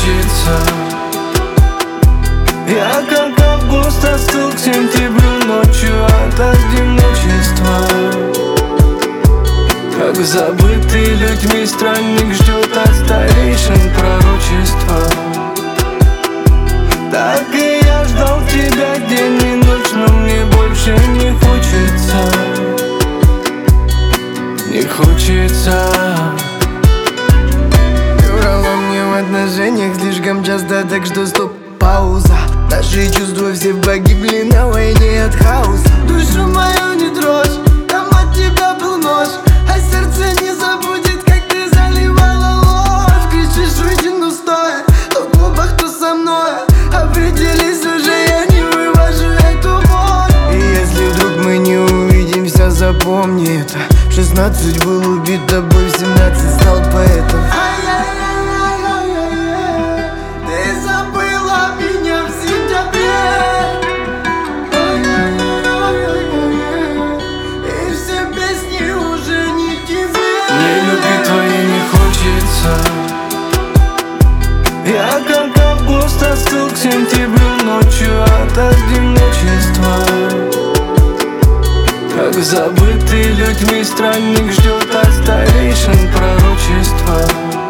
хочется. Я как август остыл к сентябрю ночью от одиночества. Как забытый людьми странник ждет от старейшин пророчества. Так и я ждал тебя день и ночь, но мне больше не хочется. Не хочется. Врала мне в отношениях слишком часто, так что стоп, пауза. Наши чувства все погибли на войне от хаоса. Душу мою не трожь, там от тебя был нож, а сердце не забудет, как ты заливала ложь. Кричишь, выйди, стоя, то в клубах, то со мной. Определись уже, я не вывожу эту боль. И если вдруг мы не увидимся, запомни это. В 16 был убит тобой, в 17 стал поэтом. Ты забыла меня в сентябре. И все песни уже не тебе. Мне любви твоей не хочется. Я как август остыл к сентябрю ночью от одиночества. Как забытый людьми странник ждет от старейшин пророчества.